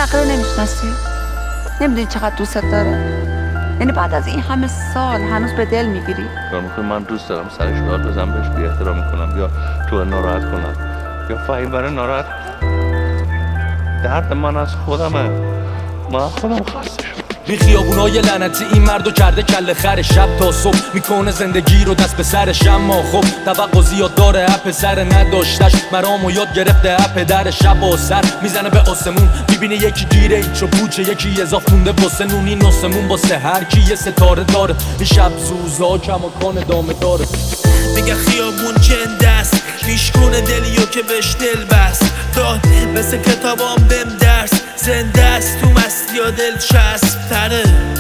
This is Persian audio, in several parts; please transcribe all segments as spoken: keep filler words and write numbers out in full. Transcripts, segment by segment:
نقره نمیشناسی؟ نمیدونی چقدر دوستت داره؟ یعنی بعد از این همه سال هنوز به دل میگیری؟ میخوای من دوست دارم سرش داد بزنم، بهش بی احترامی کنم یا تو ناراحت کنم یا فهیم برای ناراحت. درد من از خودمه، من خودم خسته شدم. این خیابونای لعنتی این مردو کرده کله خر، شب تا صبح میکنه زندگی رو دست به سرش. اما خب توقع زیاد داره، اپ سر نداشتش مرامو یاد گرفته، اپ در شب و سر میزنه به آسمون، میبینه یکی گیره ایچ و پوچه، یکی اضاف مونده واسه نون. این آسمون واسه هر کی یه ستاره داره، این شب زوزا کماکان دامه داره. میگه خیابون جنده است، میشکونه دلیو که بهش دل بست. داد مثل کتابام بهم درس زنده است، تو مستی یا دل چسب تره.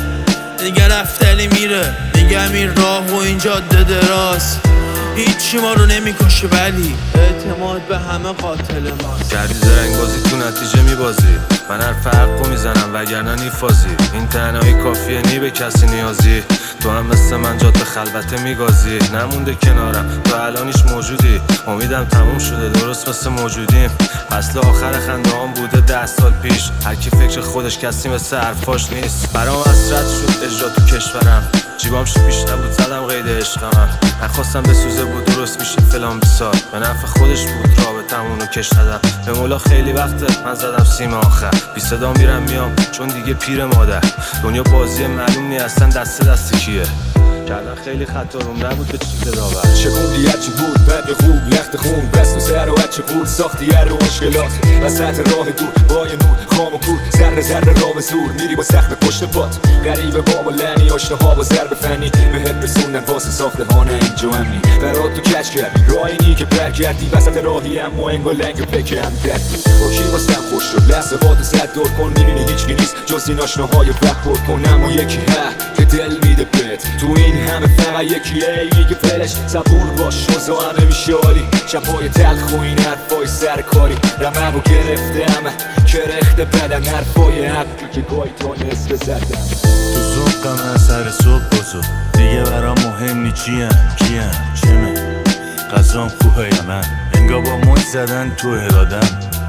میگه رفتنی میره، میگم این راه و این جاده دراز، هیچی ما رو نمیکشه ولی اعتماد به همه قاتل ماست. کردی زرنگ بازی تو نتیجه میبازی، من هر فرقو میزنم وگرنه نیفازی. این تنهایی کافیه نی به کسی نیازی، تو هم مثل من جاده خلوته میگازی. نمونده کنارم تو الانیش موجودی، امیدم تموم شده درست مثل موجودیم. اصل آخر خنده هم بوده ده سال پیش، هر کی فکر خودش کسی مثل حرفاش نیست. برام حسرت شد اجرا تو کشورم، جیبام شو پیش نبود زدم قید عشقم. نخواستم بسوزه بود درست میشه فلان بیسار، به نفع خودش بود رابطمونو کش ندم. به مولا خیلی وقته من زدم سیم آخر، بی صدا میرم میام چون دیگه پیر مادر. دنیا بازی معلوم نی اصلا دست دست کیه، کردن خیلی خطا روم نبود به چیز داور. شکوندی هرچی بود بد خوب لخت خون، بست و سر و هرچی بود ساختی هر و مشکلات. وسط راه دور با یه نور خام و کور، ذره ذره راه زور میری با سخت پشت پات. غریبه باب و لعنی آشناها با ضرب فنی، بهت رسوندن واسه ساختمان اینجا امنی. برات تو کش کردی راهی که بر کردی، وسط راهی اما انگار لنگ و پکه هم کردی. با کی واسم خوش شد لحظه باد صد دور کن، میبینی هیچ کی نیست جز این آشناهای وقت پر کن. اما یکی ها که دل میده بهت، تو این همه فقط یکیه میگه فلش صبور باش واسه همه میشه عالی. شبای تلخ و این حرفای سرکاری، رمه رو گرفته همه کرخته بدن، حرفای حقی که گاهی تا نصف زدن. تو ذوقم از سر صبح بازو دیگه برام مهم نی چیم کیم چمه، قضام خوبه یا من انگا با موی زدن تو ارادم.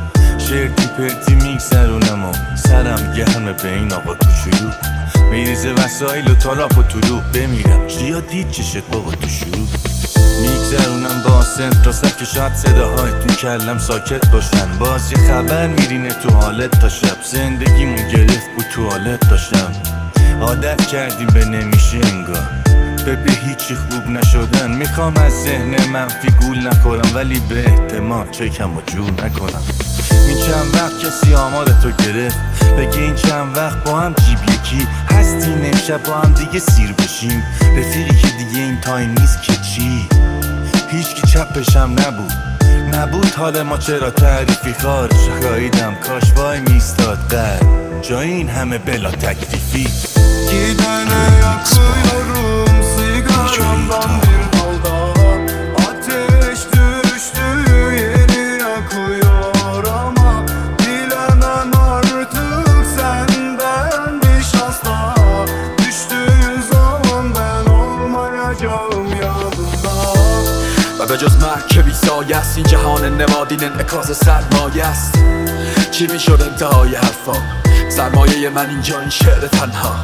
شرطی پرتی میگذرونم و سرم گرمه به این آقا تو شروع، میریزه وسایل و تالاپ و طلوع. بمیرم چیا دید چشت بابا تو شروع، میگذرونم با سنت تا سر که شاید صداهای تو کلم ساکت باشن. باز یه خبر میرینه تو حالت تا شب، زندگیمون گرفت بود تو حالت داشتم. عادت کردیم به نمیشه انگار، به به هیچی خوب نشدن. میخوام از ذهن منفی گول نخورم ولی به احتمال چکم و جور نکنم. این چند وقت کسی آمار تو گرفت، بگه این چند وقت با هم جیب یکی هستیم، امشب با هم دیگه سیر بشیم. رفیقی که دیگه این تایم نیست که چی، هیچ کی چپشم نبود نبود حال ما چرا تعریفی خارج. خواهیدم کاش وای میستاد قد جای این همه بلا تکلیفی. Gidene yakıyorum sigaramdan bir dalda, ateş düştü yeni yakıyor ama bilemem artık senden bir şans daha. Düştüğün zaman ben olmayacağım yanında. و به جز مرگ که بیسایه است این جهان نمادین انعکاس سرمایه است. چی میشد انتهای حرفا، سرمایه من اینجا این شعر تنها.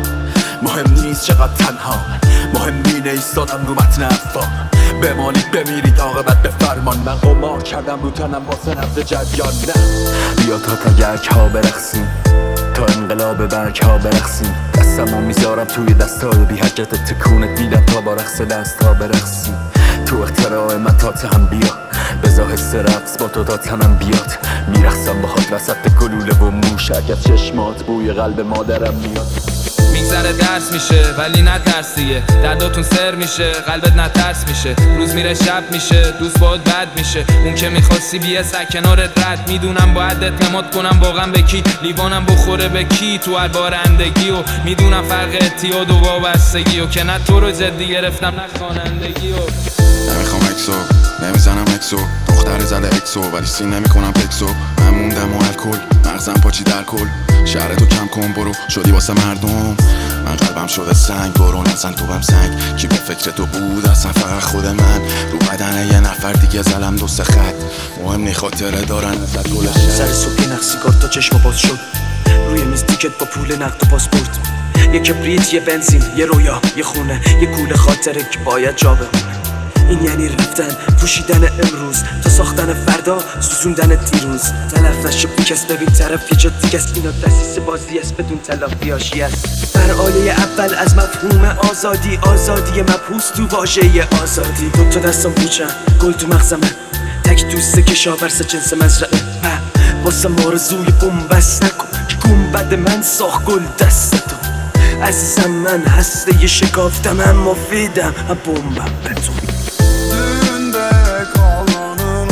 مهم نیست چقدر تنها، مهم اینه ایستادم رو متن حرفا. بمانید بمیرید عاقبت به فرمان، من قمار کردم رو تنم واسه نبض جریان. نه بیا تا تگرک ها برقصیم، تا انقلاب برگ ها برقصیم. دستمو میذارم توی دستای بی حجت تکونت میدم تا با رقص دست ها برقصیم. تو اختراع من تا تهم بیا، بزا حس رقص با تو تا تنم بیاد. میرقصم باهات وسط گلوله و موشک، از چشمات بوی قلب مادرم میاد. میگذره درس میشه ولی نترس دیگه، درداتون سر میشه قلبت نترس میشه. روز میره شب میشه دوست باید بد میشه، اون که میخواستی بیه سر کنارت رد. میدونم باید اعتماد کنم واقعا به کی، لیوانم بخوره به کی تو هر بارندگی. و میدونم فرق اعتیاد و وابستگی، و که نه تو رو جدی گرفتم نه خوانندگی. و نمیخوام اکسو نمیزنم اکسو، دختر زده اکسو ولی سین نمیکنم پکسو. من موندم و الکل مغز مغزم پاچی در کل شهر تو کم کن برو شدی واسه مردم من قلبم شده سنگ برو نزن تو بم سنگ کی به فکر تو بود اصلا فقط خود من رو بدن یه نفر دیگه زلم دو سه خط مهم نی خاطره دارن ازت گل سر صبح نقص سیگار تا چشم باز شد روی میز تیکت با پول نقد و پاسپورت یه کبریت یه بنزین یه رویا یه خونه یه کوله خاطره که باید جا بمونه این یعنی رفتن پوشیدن امروز تا ساختن فردا سوزوندن دیروز تلف نشه بیکس ببین طرف یه جا دیگه است اینا دستیس بازی است بدون تلافی هاشی است بر آیه اول از مفهوم آزادی آزادی مبهوس تو واژه آزادی دو تا دستم پوچن گل تو مغزمه تک دوسته کشاورز جنس مزرعه واسه مارزوی بومبست نکن که گنبد من ساخت گل دستتو عزیزم من هسته یه شکافتم هم مفیدم هم بومبم بتون Düğünde kalanın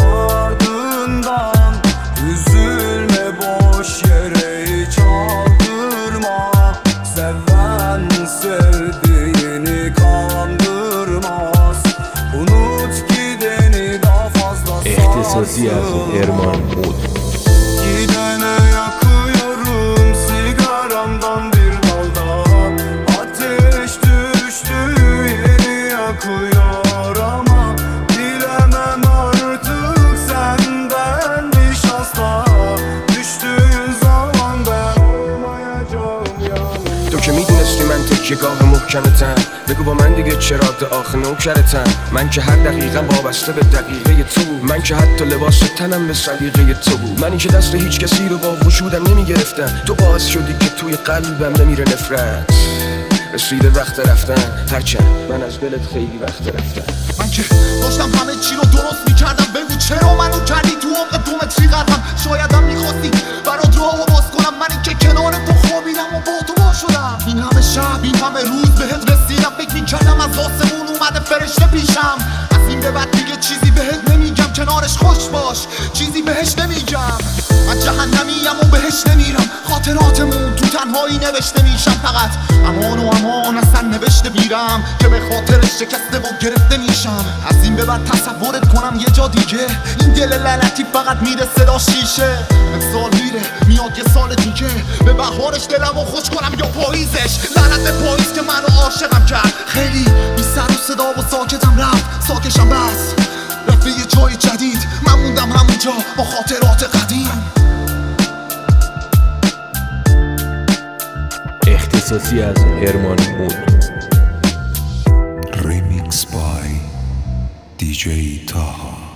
ardından üzülme boş yere hiç aldırma seven sevdiğini kandırmaz unut gideni daha fazla اختصاصی از هرمان مود Gidene yakıyorum sigaramdan bir dalda Ateş düştü yeni yakıyor ama Bilemem artık senden bir şans daha Düştüğün zaman ben olmayacağım yanında تو که میدونستی من تکیهگاه محکمتم بگو با من دیگه چرا آخه نوکرتم من که هر دقیقه وابسته به دقیقه تو من که حتی لباس تنم به سلیقه تو بود من این که دست هیچ کسی رو با وجودم نمیگرفتم تو باعث شدی که توی قلبم بمیره نفرت رسیده وقت رفتن هرچند من از دلت خیلی وقت رفتم من که داشتم همه چی رو درست میکردم بگو چرا منو کردی تو عمق دومتری غرقم شایدم میخواستی برات راهو باز کنم من این که کنار تو خوابیدم و با تو با شدم این همه شب این همه روز بهت رسیدم فکر میکردم از آسمون اومده فرشته پیشم از این به بعد دیگه چیزی بهت نمیگم کنارش خوش باش چیزی بهش نمیگم من جهنمیم و بهش نمیرم خاطراتمون تو تنهایی نوشته میشم فقط امان و امان اصلا نوشته میرم که به خاطرش شکسته و گرفته میشم از این به بعد تصورت کنم یه جا دیگه این دل لعنتی فقط میره صدا شیشه سال میره میاد یه سال دیگه به بهارش دلم و خوش کنم یا پاییزش لعنت به پاییز که منو عاشقم کرد خیلی بی سر و صدا و ساکتم رفت ساکشم بس رفت یه جای جدید من موندم همونجا با خاطرات قدیم اختصاصی از هرمان مود Remix by دی جی Taha